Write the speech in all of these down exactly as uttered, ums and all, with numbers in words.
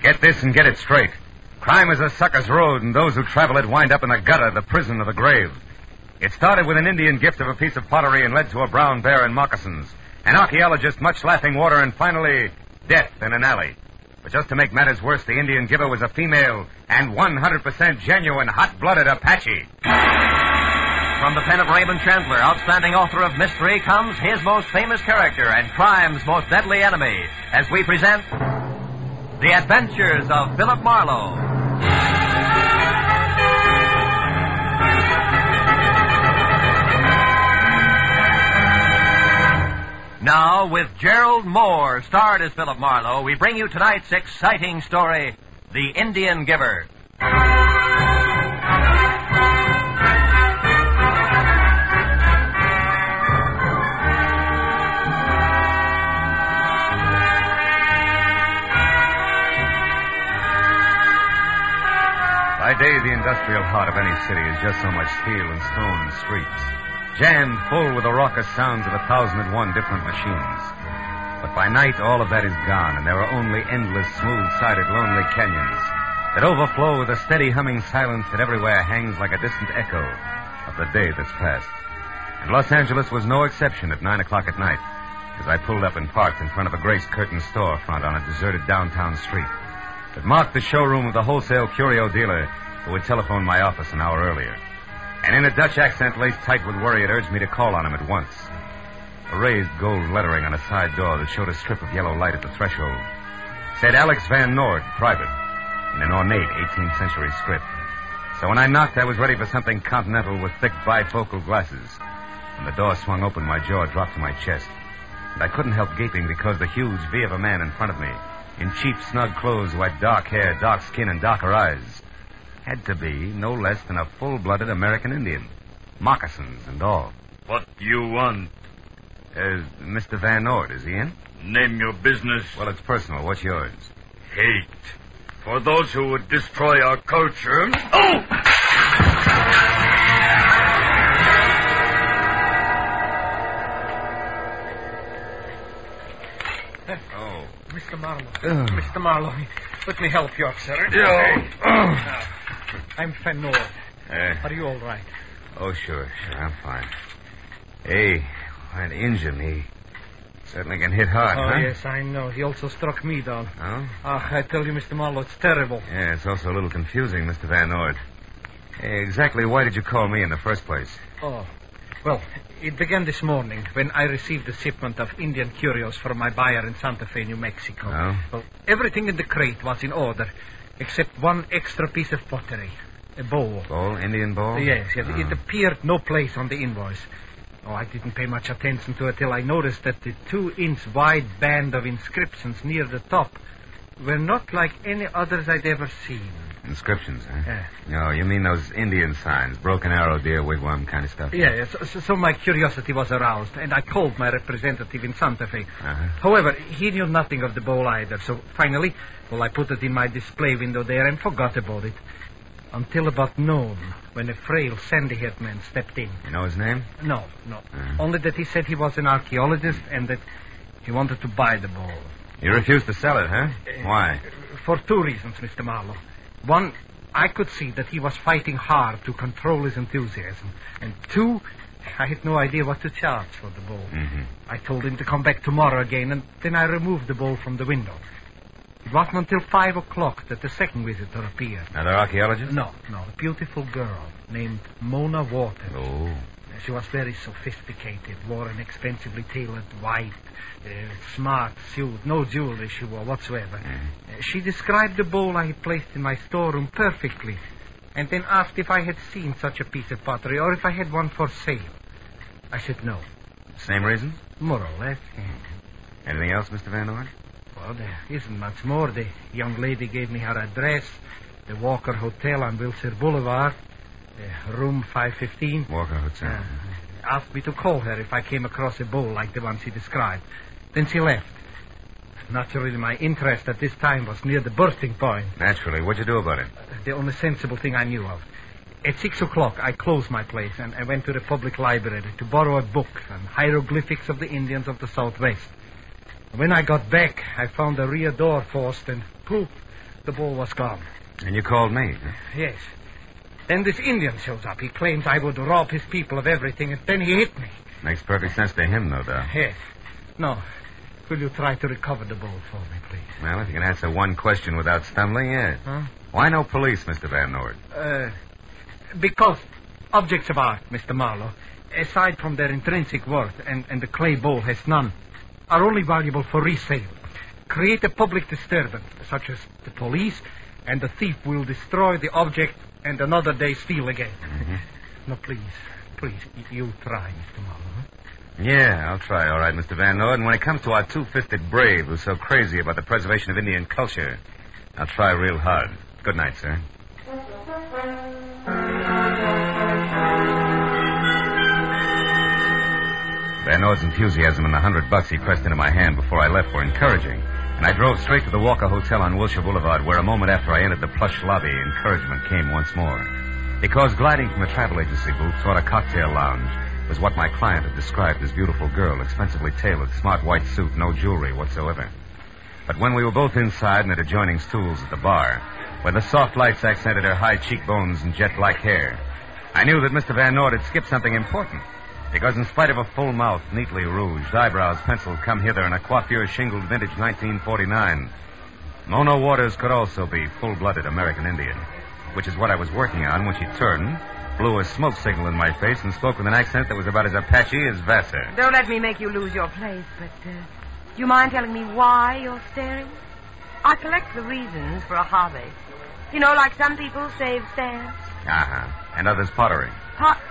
Get this and get it straight. Crime is a sucker's road, and those who travel it wind up in the gutter, the prison, or the grave. It started with an Indian gift of a piece of pottery and led to a brown bear and moccasins, an archaeologist, much laughing water, and finally, death in an alley. But just to make matters worse, the Indian giver was a female and one hundred percent genuine, hot-blooded Apache. From the pen of Raymond Chandler, outstanding author of mystery, comes his most famous character and crime's most deadly enemy, as we present The Adventures of Philip Marlowe. Now, with Gerald Moore, starred as Philip Marlowe, we bring you tonight's exciting story, The Indian Giver. By day, the industrial heart of any city is just so much steel and stone and streets, jammed full with the raucous sounds of a thousand and one different machines. But by night, all of that is gone, and there are only endless, smooth-sided, lonely canyons that overflow with a steady humming silence that everywhere hangs like a distant echo of the day that's passed. And Los Angeles was no exception at nine o'clock at night, as I pulled up and parked in front of a Grace Curtain storefront on a deserted downtown street. It marked the showroom of the wholesale curio dealer who had telephoned my office an hour earlier. And in a Dutch accent laced tight with worry, it urged me to call on him at once. A raised gold lettering on a side door that showed a strip of yellow light at the threshold said Alex Van Noord, private, in an ornate eighteenth century script. So when I knocked, I was ready for something continental with thick bifocal glasses. When the door swung open, my jaw dropped to my chest. And I couldn't help gaping because the huge V of a man in front of me, in cheap, snug clothes, who had dark hair, dark skin, and darker eyes, had to be no less than a full-blooded American Indian. Moccasins and all. What do you want? Uh, Mister Van Noord, is he in? Name your business. Well, it's personal. What's yours? Hate. For those who would destroy our culture. Oh! Oh. Mister Marlowe. Uh. Mister Marlowe, let me help you up, sir. Yeah. Uh, I'm Van Noord. Uh, Are you all right? Oh, sure, sure. I'm fine. Hey, that Injun, he certainly can hit hard, oh, huh? yes, I know. He also struck me down. Oh? Ah, I tell you, Mister Marlowe, it's terrible. Yeah, it's also a little confusing, Mister Van Noord. Hey, exactly why did you call me in the first place? Oh, well, it began this morning when I received a shipment of Indian curios from my buyer in Santa Fe, New Mexico. Oh? Well, everything in the crate was in order, except one extra piece of pottery, a bowl. Bowl? Indian bowl? Yes, yes. Oh. It appeared no place on the invoice. Oh, I didn't pay much attention to it till I noticed that the two-inch wide band of inscriptions near the top were not like any others I'd ever seen. Inscriptions, huh? Yeah. No, you mean those Indian signs, broken arrow, deer wigwam kind of stuff? Yeah, yes. So, so my curiosity was aroused, and I called my representative in Santa Fe. Uh-huh. However, he knew nothing of the bowl either, so finally, well, I put it in my display window there and forgot about it. Until about noon, when a frail, sandy-haired man stepped in. You know his name? No, no. Uh-huh. Only that he said he was an archaeologist and that he wanted to buy the bowl. You refused to sell it, huh? Why? For two reasons, Mister Marlowe. One, I could see that he was fighting hard to control his enthusiasm. And two, I had no idea what to charge for the bowl. Mm-hmm. I told him to come back tomorrow again, and then I removed the bowl from the window. It wasn't until five o'clock that the second visitor appeared. Another archaeologist? No, no, a beautiful girl named Mona Waters. Oh. She was very sophisticated, wore an expensively tailored white, uh, smart suit, no jewelry she wore whatsoever. Mm. Uh, she described the bowl I had placed in my storeroom perfectly, and then asked if I had seen such a piece of pottery or if I had one for sale. I said no. Same reason? More or less. Mm. Anything else, Mister Van Noord? Well, there isn't much more. The young lady gave me her address, the Walker Hotel on Wilshire Boulevard. Uh, room five fifteen. Walker Hotel. Uh, asked me to call her if I came across a bowl like the one she described. Then she left. Naturally, my interest at this time was near the bursting point. Naturally. What'd you do about it? Uh, the only sensible thing I knew of. At six o'clock, I closed my place and I went to the public library to borrow a book on hieroglyphics of the Indians of the Southwest. When I got back, I found the rear door forced and poof, the bowl was gone. And you called me? Huh? Yes. Then this Indian shows up. He claims I would rob his people of everything, and then he hit me. Makes perfect sense to him, no doubt. Yes. No. Will you try to recover the bowl for me, please? Well, if you can answer one question without stumbling, yes. Huh? Why no police, Mister Van Nord? Uh, because objects of art, Mister Marlowe, aside from their intrinsic worth, and, and the clay bowl has none, are only valuable for resale. Create a public disturbance, such as the police, and the thief will destroy the object and another day steal again. Mm-hmm. No, please, please, you try, Mister Marlowe. Huh? Yeah, I'll try, all right, Mister Van Nord. And when it comes to our two-fisted brave who's so crazy about the preservation of Indian culture, I'll try real hard. Good night, sir. Van Nord's enthusiasm and the hundred bucks he pressed into my hand before I left were encouraging, and I drove straight to the Walker Hotel on Wilshire Boulevard, where a moment after I entered the plush lobby, encouragement came once more. Because gliding from a travel agency booth toward a cocktail lounge was what my client had described as beautiful girl, expensively tailored, smart white suit, no jewelry whatsoever. But when we were both inside and at adjoining stools at the bar, where the soft lights accented her high cheekbones and jet black hair, I knew that Mister Van Nord had skipped something important. Because in spite of a full mouth, neatly rouged, eyebrows penciled come hither, and a coiffure shingled vintage nineteen forty-nine, Mona Waters could also be full-blooded American Indian, which is what I was working on when she turned, blew a smoke signal in my face, and spoke with an accent that was about as Apache as Vassar. Don't let me make you lose your place, but uh, do you mind telling me why you're staring? I collect the reasons for a hobby. You know, like some people save stamps. Uh-huh. And others pottery. Pot...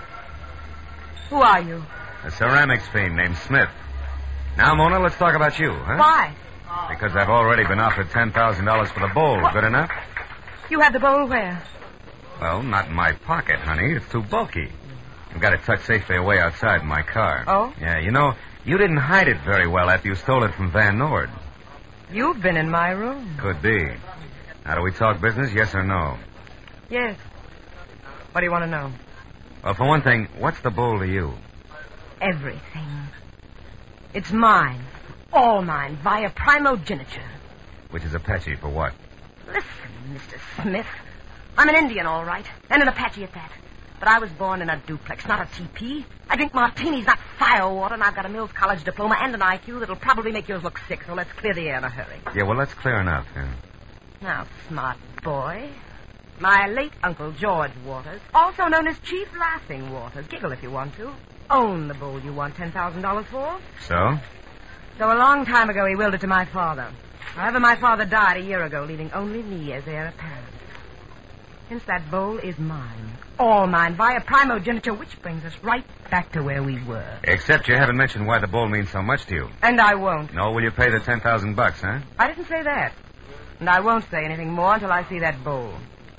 Who are you? A ceramics fiend named Smith. Now, Mona, let's talk about you, huh? Why? Because I've already been offered ten thousand dollars for the bowl. What? Good enough? You have the bowl where? Well, not in my pocket, honey. It's too bulky. I've got it tucked safely away outside in my car. Oh? Yeah, you know, you didn't hide it very well after you stole it from Van Nord. You've been in my room. Could be. Now, do we talk business, yes or no? Yes. What do you want to know? Well, for one thing, what's the bowl to you? Everything. It's mine. All mine, via primogeniture. Which is Apache for what? Listen, Mister Smith. I'm an Indian, all right, and an Apache at that. But I was born in a duplex, not a teepee. I drink martinis, not firewater, and I've got a Mills College diploma and an I Q that'll probably make yours look sick, so let's clear the air in a hurry. Yeah, well, that's clear enough, yeah. Now, smart boy, my late Uncle George Waters, also known as Chief Laughing Waters, giggle if you want to, owned the bowl you want ten thousand dollars for. So? So a long time ago he willed it to my father. However, my father died a year ago, leaving only me as heir apparent. Hence, that bowl is mine. All mine, via primogeniture, which brings us right back to where we were. Except you haven't mentioned why the bowl means so much to you. And I won't. No, will you pay the ten thousand bucks, huh? I didn't say that. And I won't say anything more until I see that bowl.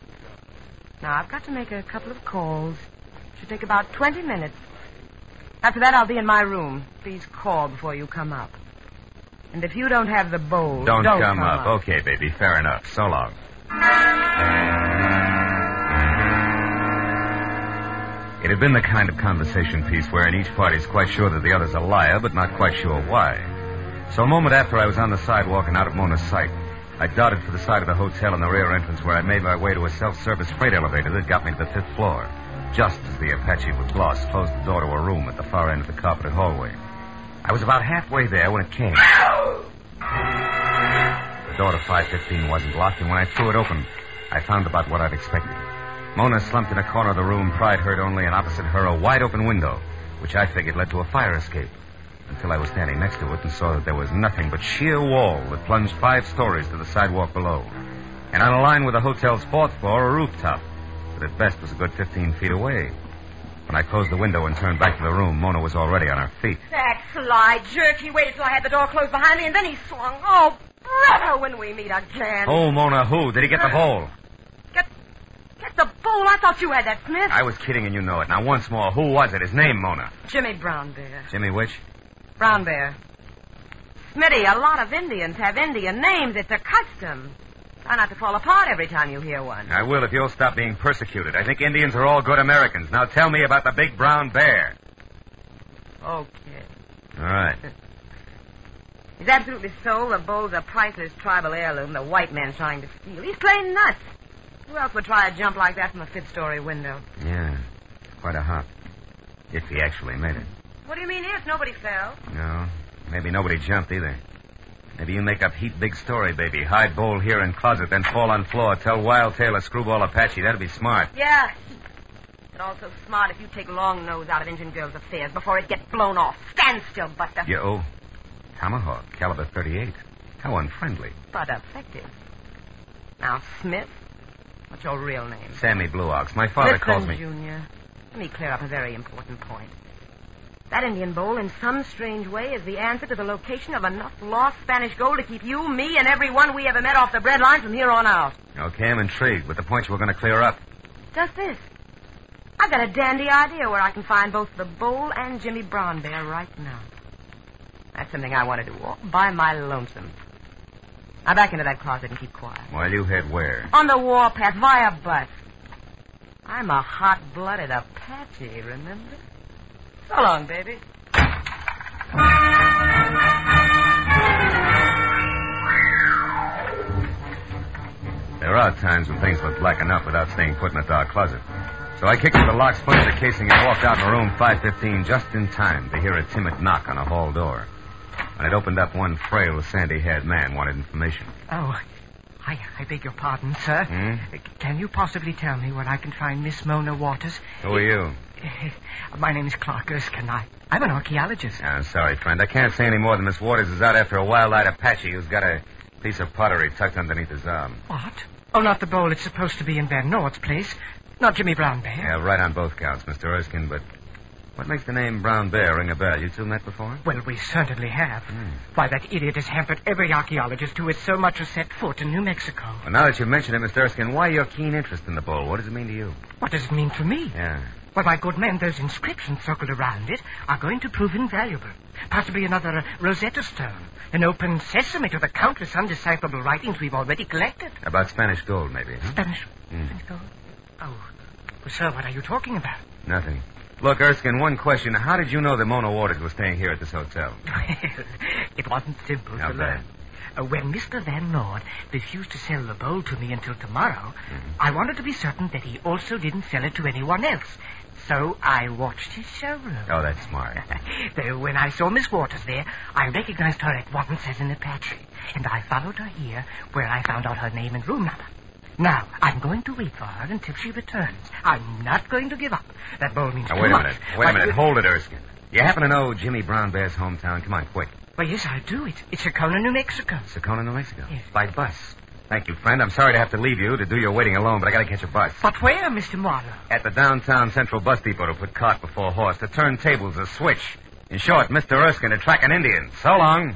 Now, I've got to make a couple of calls. Should take about twenty minutes. After that, I'll be in my room. Please call before you come up. And if you don't have the bowl, Don't, don't come, come up. up. Okay, baby, fair enough. So long. It had been the kind of conversation piece wherein each party's quite sure that the other's a liar, but not quite sure why. So a moment after I was on the sidewalk and out of Mona's sight, I darted for the side of the hotel in the rear entrance, where I made my way to a self-service freight elevator that got me to the fifth floor, just as the Apache with gloss closed the door to a room at the far end of the carpeted hallway. I was about halfway there when it came. The door to five fifteen wasn't locked, and when I threw it open, I found about what I'd expected. Mona slumped in a corner of the room, pride hurt only, and opposite her a wide-open window, which I figured led to a fire escape, until I was standing next to it and saw that there was nothing but sheer wall that plunged five stories to the sidewalk below. And on a line with the hotel's fourth floor, a rooftop that at best was a good fifteen feet away. When I closed the window and turned back to the room, Mona was already on her feet. That sly jerk. He waited till I had the door closed behind me, and then he swung. Oh, brother, when we meet again. Oh, Mona, who? Did he get the bowl? Get, get the bowl? I thought you had that, Smith. I was kidding, and you know it. Now, once more, who was it? His name, Mona. Jimmy Brown Bear. Jimmy which? Brown Bear. Smitty, a lot of Indians have Indian names. It's a custom. Try not to fall apart every time you hear one. I will if you'll stop being persecuted. I think Indians are all good Americans. Now tell me about the big brown bear. Okay. All right. He's absolutely sold the bowl's a priceless tribal heirloom the white man's trying to steal. He's plain nuts. Who else would try a jump like that from a fifth-story window? Yeah, quite a hop. If he actually made it. What do you mean if? Nobody fell. No, maybe nobody jumped either. Maybe you make up heap big story, baby. Hide bowl here in closet, then fall on floor. Tell Wild Tail or Screwball Apache. That'd be smart. Yeah. But also smart if you take Long Nose out of Injun Girl's affairs before it gets blown off. Stand still, Buster. You oh, Tomahawk, caliber thirty-eight. How unfriendly. But effective. Now, Smith, what's your real name? Sammy Blue Ox. My father Listen, calls me... Junior, let me clear up a very important point. That Indian bowl, in some strange way, is the answer to the location of enough lost Spanish gold to keep you, me, and everyone we ever met off the bread line from here on out. Okay, I'm intrigued, but the point you were going to clear up. Just this. I've got a dandy idea where I can find both the bowl and Jimmy Brown Bear right now. That's something I want to do all by my lonesome. Now back into that closet and keep quiet. Well, you head where? On the warpath, via bus. I'm a hot-blooded Apache, remember? So long, baby. There are times when things look black enough without staying put in a dark closet. So I kicked through the lock, spun the casing, and walked out in room five fifteen just in time to hear a timid knock on a hall door. When it opened up, one frail, sandy-haired man wanted information. Oh, I, I beg your pardon, sir. Hmm? Can you possibly tell me where I can find Miss Mona Waters? Who are you? Uh, my name is Clark Erskine. I, I'm an archaeologist. I'm sorry, friend. I can't say any more than Miss Waters is out after a wild-eyed Apache who's got a piece of pottery tucked underneath his arm. What? Oh, not the bowl. It's supposed to be in Van Nord's place. Not Jimmy Brown Bear. Yeah, right on both counts, Mister Erskine, but what makes the name Brown Bear ring a bell? You two met before? Well, we certainly have. Hmm. Why, that idiot has hampered every archaeologist who has so much as set foot in New Mexico. Well, now that you've mentioned it, Mister Erskine, why your keen interest in the bowl? What does it mean to you? What does it mean to me? Yeah. Well, my good man, those inscriptions circled around it are going to prove invaluable. Possibly another uh, Rosetta Stone. An open sesame to the countless undecipherable writings we've already collected. About Spanish gold, maybe, huh? Spanish... Hmm. Spanish gold? Oh. Well, sir, what are you talking about? Nothing. Look, Erskine, one question. How did you know that Mona Waters was staying here at this hotel? Well, it wasn't simple How to bad? learn. Uh, when Mister Van Nord refused to sell the bowl to me until tomorrow, Mm-hmm. I wanted to be certain that he also didn't sell it to anyone else. So I watched his showroom. Oh, that's smart. Though when I saw Miss Waters there, I recognized her at once as an Apache. And I followed her here, where I found out her name and room number. Now, I'm going to wait for her until she returns. I'm not going to give up. That bowl means Now, too wait a much. minute. Wait a But minute. you- Hold it, Erskine. You happen to know Jimmy Brown Bear's hometown? Come on, quick. Well, yes, I do. It's, it's Chacona, New Mexico. Sakona, New Mexico. Yes. By bus. Thank you, friend. I'm sorry to have to leave you to do your waiting alone, but I gotta catch a bus. But where, Mister Marlowe? At the downtown Central Bus Depot to put cart before horse, to turn tables, a switch. In short, Mister Erskine to track an Indian. So long.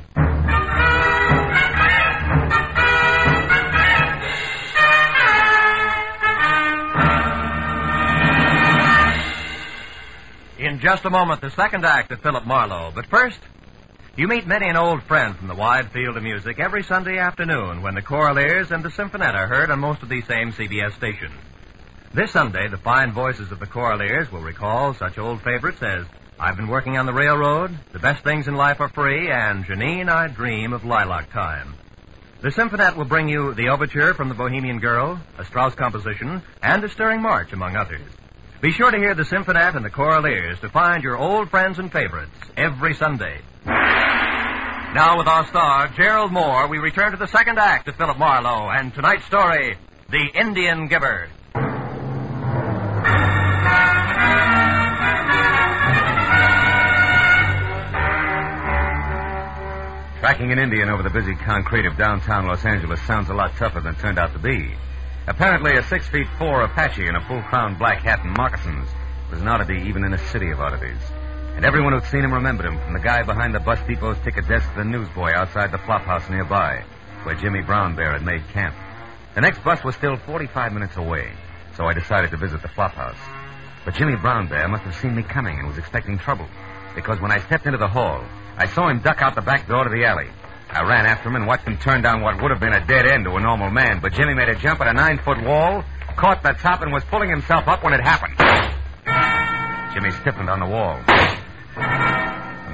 In just a moment, the second act of Philip Marlowe. But first, you meet many an old friend from the wide field of music every Sunday afternoon when the Choraleers and the Symphonette are heard on most of these same C B S stations. This Sunday, the fine voices of the Choraleers will recall such old favorites as I've Been Working on the Railroad, The Best Things in Life Are Free, and Janine, I Dream of Lilac Time. The Symphonette will bring you the Overture from the Bohemian Girl, a Strauss composition, and a stirring march, among others. Be sure to hear the Symphonette and the Choraleers to find your old friends and favorites every Sunday. Now, with our star, Gerald Moore, we return to the second act of Philip Marlowe and tonight's story, The Indian Giver. Tracking an Indian over the busy concrete of downtown Los Angeles sounds a lot tougher than it turned out to be. Apparently, a six feet four Apache in a full-crowned black hat and moccasins was an oddity even in a city of oddities. And everyone who'd seen him remembered him, from the guy behind the bus depot's ticket desk to the newsboy outside the flop house nearby, where Jimmy Brown Bear had made camp. The next bus was still forty-five minutes away, so I decided to visit the flop house. But Jimmy Brown Bear must have seen me coming and was expecting trouble, because when I stepped into the hall, I saw him duck out the back door to the alley. I ran after him and watched him turn down what would have been a dead end to a normal man, but Jimmy made a jump at a nine-foot wall, caught the top, and was pulling himself up when it happened. Jimmy stiffened on the wall. When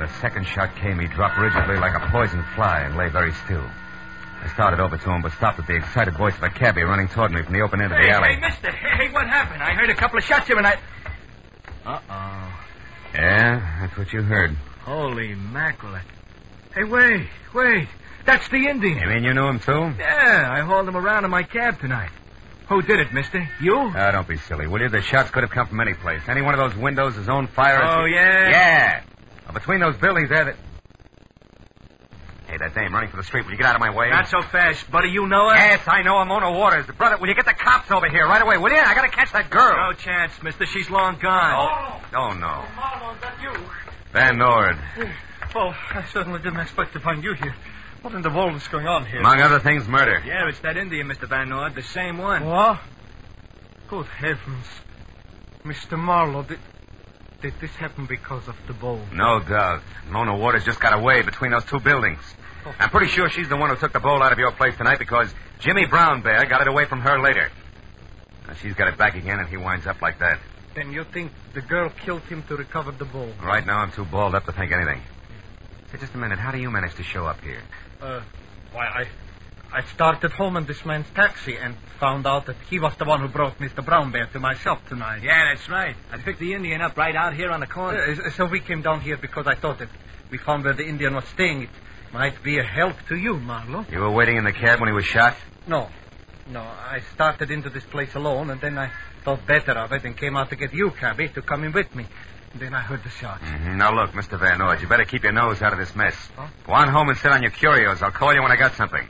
the second shot came, he dropped rigidly like a poisoned fly and lay very still. I started over to him, but stopped at the excited voice of a cabbie running toward me from the open end of Hey, the alley. hey, mister. Hey, hey, what happened? I heard a couple of shots here and I... Uh-oh. Yeah, that's what you heard. Holy mackerel. Hey, wait, wait. That's the Indian. You mean you knew him, too? Yeah, I hauled him around in my cab tonight. Who did it, mister? You? Ah, don't be silly, will you? The shots could have come from any place. Any one of those windows, his own fire... Oh, yeah? Yeah. Well, between those buildings there that... Hey, that dame running for the street. Will you get out of my way? Not so fast, buddy. You know her? Yes, I know her. Mona Waters. Brother, will you get the cops over here right away, will you? I gotta catch that girl. No chance, mister. She's long gone. Oh, oh no. Marlowe, that you? Van Nord. Oh, I certainly didn't expect to find you here. What in the world is going on here? Among other things, murder. Yeah, it's that Indian, Mister Van Nord. The same one. What? Good heavens. Mister Marlowe, did, did this happen because of the bowl? No doubt. Mona Waters just got away between those two buildings. Oh. I'm pretty sure she's the one who took the bowl out of your place tonight because Jimmy Brown Bear got it away from her later. Now, she's got it back again and he winds up like that. Then you think the girl killed him to recover the bowl? Right now, I'm too balled up to think anything. Say, just a minute. How do you manage to show up here? Uh, why, I... I started home in this man's taxi and found out that he was the one who brought Mister Brown Bear to my shop tonight. Yeah, that's right. I picked the Indian up right out here on the corner. Uh, so we came down here because I thought that we found where the Indian was staying. It might be a help to you, Marlowe. You were waiting in the cab when he was shot? No. No, I started into this place alone, and then I thought better of it and came out to get you, cabby, to come in with me. And then I heard the shots. Mm-hmm. Now, look, Mister Van Nord, you better keep your nose out of this mess. Huh? Go on home and sit on your curios. I'll call you when I got something.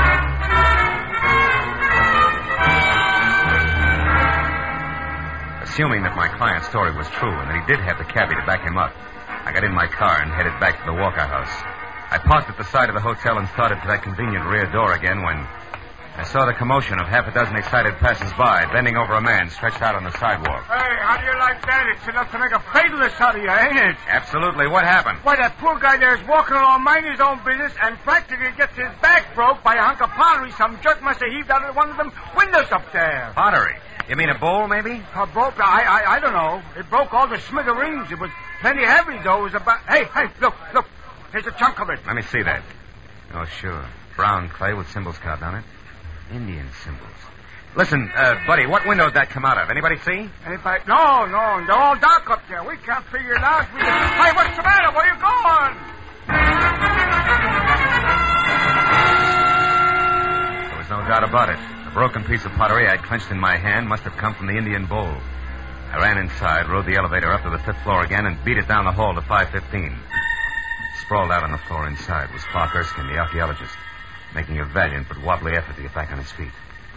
Assuming that my client's story was true and that he did have the cabbie to back him up, I got in my car and headed back to the Walker House. I parked at the side of the hotel and started for that convenient rear door again when I saw the commotion of half a dozen excited passers-by bending over a man stretched out on the sidewalk. Hey, how do you like that? It's enough to make a fatalist out of you, ain't it? Absolutely. What happened? Why, that poor guy there is walking along minding his own business and practically gets his back broke by a hunk of pottery some jerk must have heaved out of one of them windows up there. Pottery? You mean a bowl, maybe? Uh, broke? I, I I don't know. It broke all the smithereens. It was plenty heavy, though. It was about... Hey, hey, look, look. There's a chunk of it. Let me see that. Oh, sure. Brown clay with symbols carved on it. Indian symbols. Listen, uh, buddy, what window did that come out of? Anybody see? Anybody? No, no. They're all dark up there. We can't figure it out. We just... Hey, what's the matter? Where you going? There was no doubt about it. The broken piece of pottery I'd clenched in my hand must have come from the Indian bowl. I ran inside, rode the elevator up to the fifth floor again, and beat it down the hall to five fifteen. Sprawled out on the floor inside was Clark Erskine, the archaeologist, making a valiant but wobbly effort to get back on his feet.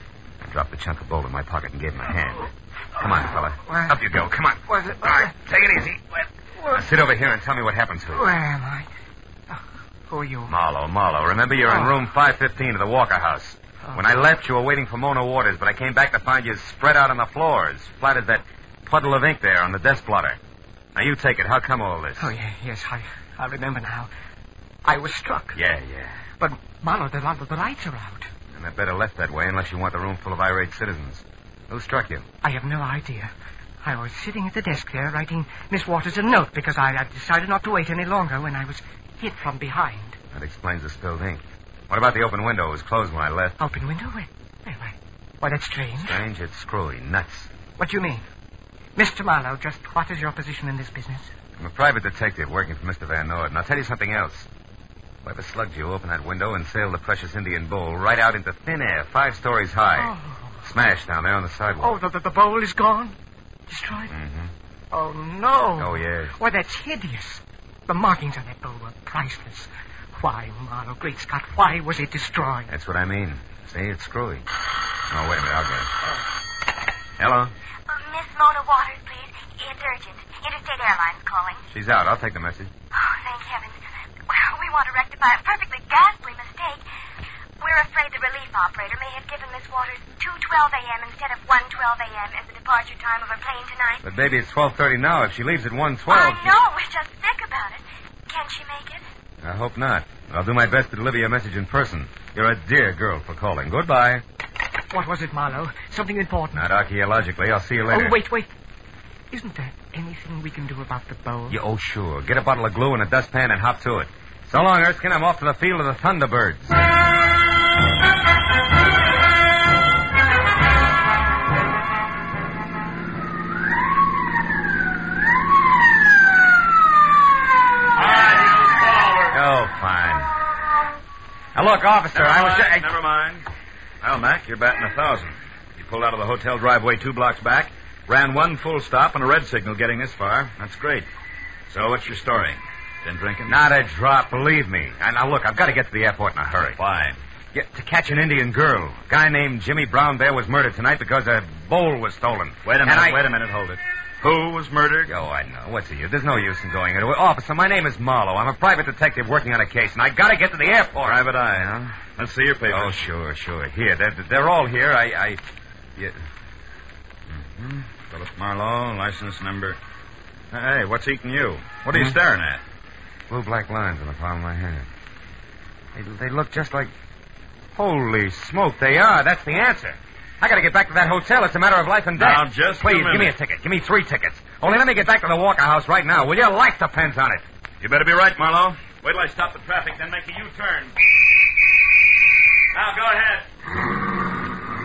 I dropped the chunk of bowl in my pocket and gave him a hand. Come on, fella. What? Up you go. Come on. Was it? All right, take it easy. Now sit over here and tell me what happened to you. Where am I? Oh, who are you? Marlowe, Marlowe. Remember, you're in Oh. room five fifteen of the Walker House. Oh. When I left, you were waiting for Mona Waters, but I came back to find you spread out on the floor, as flat as that puddle of ink there on the desk blotter. Now, you take it. How come all this? Oh, yeah, yes, I, I remember now. I was struck. Yeah, yeah. But, Marlowe, the, li- the lights are out. And I better left that way unless you want the room full of irate citizens. Who struck you? I have no idea. I was sitting at the desk there writing Miss Waters a note because I, I decided not to wait any longer when I was hit from behind. That explains the spilled ink. What about the open window? It was closed when I left. Open window? Where? Where, where? Why, that's strange. Strange, it's screwy, nuts. What do you mean? Mister Marlowe, just what is your position in this business? I'm a private detective working for Mister Van Nord, and I'll tell you something else. Whoever slugged you opened that window and sailed the precious Indian bowl right out into thin air, five stories high. Oh, Smashed down there on the sidewalk. oh the, the, the bowl is gone? Destroyed? Mm-hmm. Oh, no. Oh, yes. Why, that's hideous. The markings on that bowl were priceless. Why, Marlowe, great Scott, why was it destroyed? That's what I mean. See, it's screwy. Oh, wait a minute, I'll get it. Hello? Uh, Miss Mona Waters, please. It's urgent. Interstate Airlines calling. She's out. I'll take the message. Oh, thank heavens. Well, we want to rectify a perfectly ghastly mistake. We're afraid the relief operator may have given Miss Waters two twelve a.m. instead of one twelve a.m. as the departure time of her plane tonight. But, baby, it's twelve thirty now. If she leaves at one twelve... I know. We're just sick about it. Can she make it? I hope not. I'll do my best to deliver your message in person. You're a dear girl for calling. Goodbye. What was it, Marlowe? Something important. Not archaeologically. I'll see you later. Oh, wait, wait. Isn't there anything we can do about the bowl? Yeah, oh, sure. Get a bottle of glue and a dustpan and hop to it. So long, Erskine. I'm off to the field of the Thunderbirds. Oh, fine. Now, look, officer, Never I was... mind, I... never mind. Well, Mac, you're batting a thousand. You pulled out of the hotel driveway two blocks back, ran one full stop and a red signal getting this far. That's great. So what's your story? Been drinking? Not a drop, believe me. And now, look, I've got to get to the airport in a hurry. Why? Yeah, to catch an Indian girl. A guy named Jimmy Brown Bear was murdered tonight because a bowl was stolen. Wait a And minute, I... wait a minute, hold it. Who was murdered? Oh, I know. What's the use? There's no use in going into it. Officer, my name is Marlowe. I'm a private detective working on a case, and I got to get to the airport. Private eye, huh? Let's see your papers. Oh, sure, sure. Here, they're, they're all here. I... I yeah. Mm-hmm. Philip Marlowe, license number... Hey, what's eating you? What are you staring at? Blue black lines on the palm of my hand. They, they look just like... Holy smoke, they are. That's the answer. I got to get back to that hotel. It's a matter of life and death. Now, just a Please, minute. give me a ticket. Give me three tickets. Only let me get back to the Walker House right now, will you? Life depends on it. You better be right, Marlowe. Wait till I stop the traffic, then make a U-turn. Now, go ahead.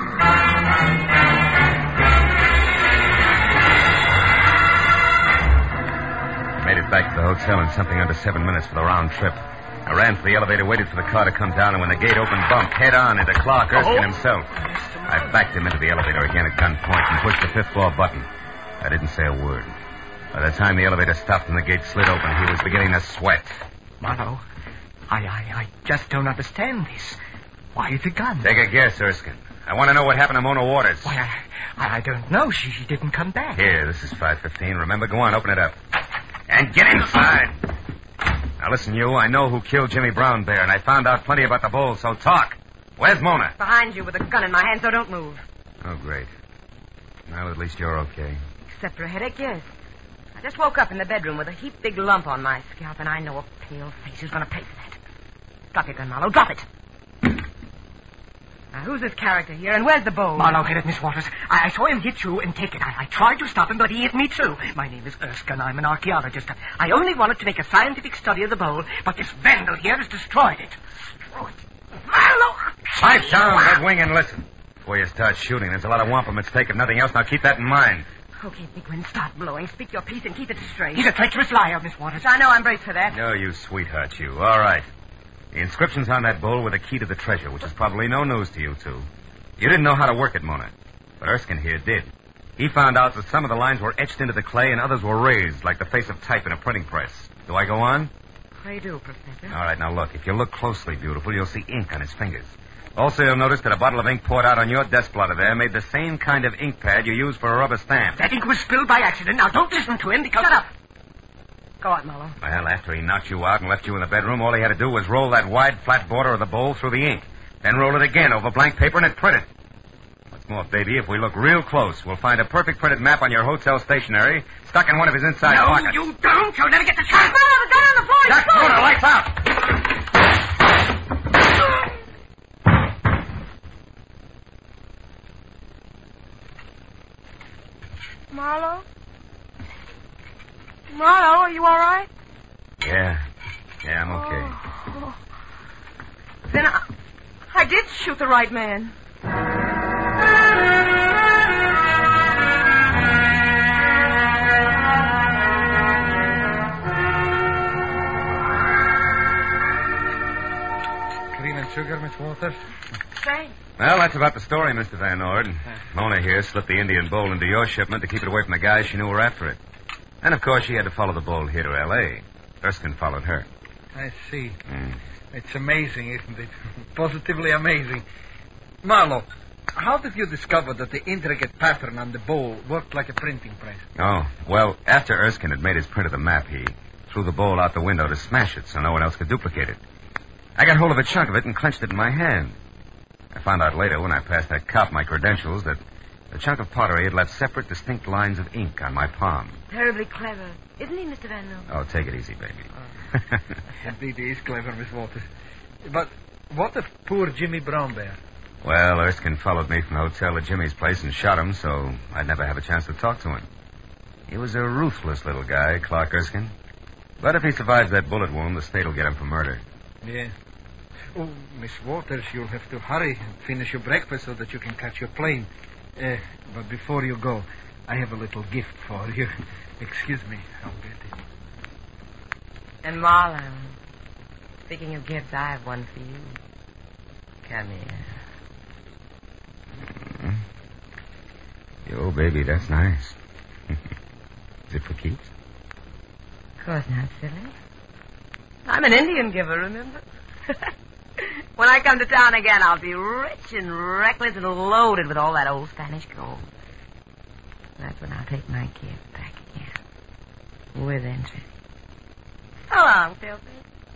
Made it back to the hotel in something under seven minutes for the round trip. I ran for the elevator, waited for the car to come down, and when the gate opened, bumped head on into Clark Erskine himself. I backed him into the elevator again at gunpoint and pushed the fifth floor button. I didn't say a word. By the time the elevator stopped and the gate slid open, he was beginning to sweat. Marlowe, I, I, I just don't understand this. Why the gun? Take a guess, Erskine. I want to know what happened to Mona Waters. Why, I, I, I don't know. She, she didn't come back. Here, this is five fifteen. Remember, go on, open it up. And get inside. Now, listen, you. I know who killed Jimmy Brown Bear, and I found out plenty about the bowl, so talk. Where's Mona? Behind you with a gun in my hand, so don't move. Oh, great. Well, at least you're okay. Except for a headache, yes. I just woke up in the bedroom with a heap big lump on my scalp, and I know a pale face who's going to pay for that. Drop your gun, Marlowe. Drop it. Now, who's this character here, and where's the bowl? Marlowe hit it, Miss Waters. I, I saw him hit you and take it. I, I tried to stop him, but he hit me, too. My name is Erskine. I'm an archaeologist. I only wanted to make a scientific study of the bowl, but this vandal here has destroyed it. Destroyed it. Marlowe! Pipe down, Red Wing, and listen. Before you start shooting, there's a lot of wampum at stake, if nothing else. Now, keep that in mind. Okay, Big Win, stop blowing. Speak your piece and keep it straight. He's a treacherous liar, Miss Waters. I know I'm braced for that. No, you sweetheart, you. All right. The inscriptions on that bowl were the key to the treasure, which is probably no news to you two. You didn't know how to work it, Mona. But Erskine here did. He found out that some of the lines were etched into the clay and others were raised, like the face of type in a printing press. Do I go on? Pray do, Professor. All right, now look. If you look closely, beautiful, you'll see ink on his fingers. Also, you'll notice that a bottle of ink poured out on your desk blotter there made the same kind of ink pad you use for a rubber stamp. That ink was spilled by accident. Now, don't listen to him because... Shut up. Go on, Marlowe. Well, after he knocked you out and left you in the bedroom, all he had to do was roll that wide, flat border of the bowl through the ink. Then roll it again over blank paper and it printed. What's more, baby, if we look real close, we'll find a perfect printed map on your hotel stationery stuck in one of his inside no, pockets. No, you don't. You'll never get the chance. Marlowe, the gun on the floor. Jack, Mona, lights out! Marlowe? Marlowe, are you all right? Yeah. Yeah, I'm okay. Oh. Then I, I did shoot the right man. Cream and sugar, Miss Waters? Thanks. Well, that's about the story, Mister Van Ord. Mona here slipped the Indian bowl into your shipment to keep it away from the guys she knew were after it. And, of course, she had to follow the bowl here to L A Erskine followed her. I see. Mm. It's amazing, isn't it? Positively amazing. Marlowe, how did you discover that the intricate pattern on the bowl worked like a printing press? Oh, well, after Erskine had made his print of the map, he threw the bowl out the window to smash it so no one else could duplicate it. I got hold of a chunk of it and clenched it in my hand. I found out later when I passed that cop my credentials that the chunk of pottery had left separate, distinct lines of ink on my palm. Terribly clever. Isn't he, Mister Van Noo? Oh, take it easy, baby. Uh, indeed, he is clever, Miss Waters. But what of poor Jimmy Brown Bear? Well, Erskine followed me from the hotel to Jimmy's place and shot him, so I'd never have a chance to talk to him. He was a ruthless little guy, Clark Erskine. But if he survives that bullet wound, the state will get him for murder. Yeah. Oh, Miss Waters, you'll have to hurry and finish your breakfast so that you can catch your plane. Uh, but before you go, I have a little gift for you. Excuse me, I'll get it. And Marlon, speaking of gifts, I have one for you. Come here. Mm-hmm. Yo, baby, that's nice. Is it for keeps? Of course not, silly. I'm an Indian giver, remember? When I come to town again, I'll be rich and reckless and loaded with all that old Spanish gold. That's when I'll take my gift back again. With interest. So long, Filthy.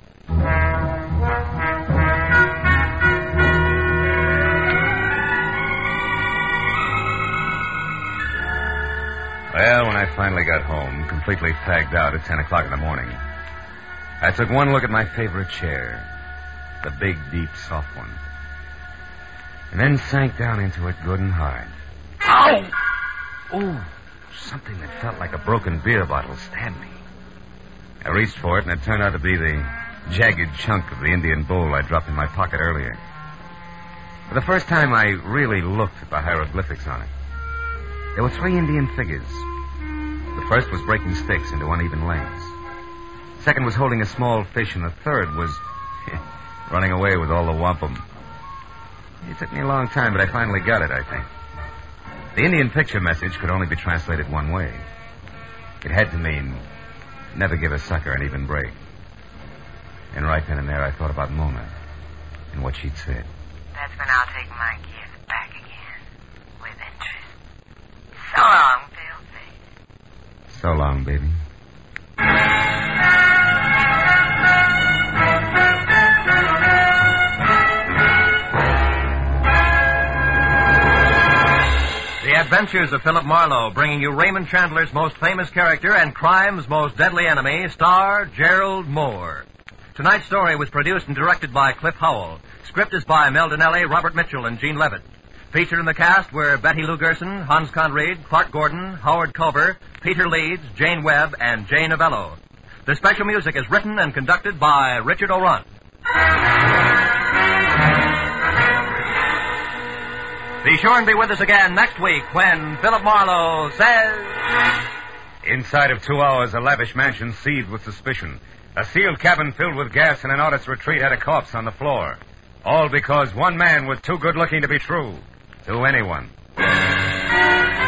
Well, when I finally got home, completely fagged out at ten o'clock in the morning, I took one look at my favorite chair, the big, deep, soft one, and then sank down into it good and hard. Ow! Oh, something that felt like a broken beer bottle stabbed me. I reached for it, and it turned out to be the jagged chunk of the Indian bowl I dropped in my pocket earlier. For the first time, I really looked at the hieroglyphics on it. There were three Indian figures. The first was breaking sticks into uneven lengths. The second was holding a small fish, and the third was running away with all the wampum. It took me a long time, but I finally got it, I think. The Indian picture message could only be translated one way. It had to mean, never give a sucker an even break. And right then and there, I thought about Mona and what she'd said. That's when I'll take my gift back again. With interest. So long, Filthy. So long, baby. The Adventures of Philip Marlowe, bringing you Raymond Chandler's most famous character and crime's most deadly enemy, star Gerald Moore. Tonight's story was produced and directed by Cliff Howell. Script is by Mel Donnelly, Robert Mitchell, and Gene Levitt. Featured in the cast were Betty Lou Gerson, Hans Conried, Clark Gordon, Howard Culver, Peter Leeds, Jane Webb, and Jay Novello. The special music is written and conducted by Richard O'Run. Be sure and be with us again next week when Philip Marlowe says... Inside of two hours, a lavish mansion seethed with suspicion. A sealed cabin filled with gas and an audit's retreat had a corpse on the floor. All because one man was too good-looking to be true to anyone.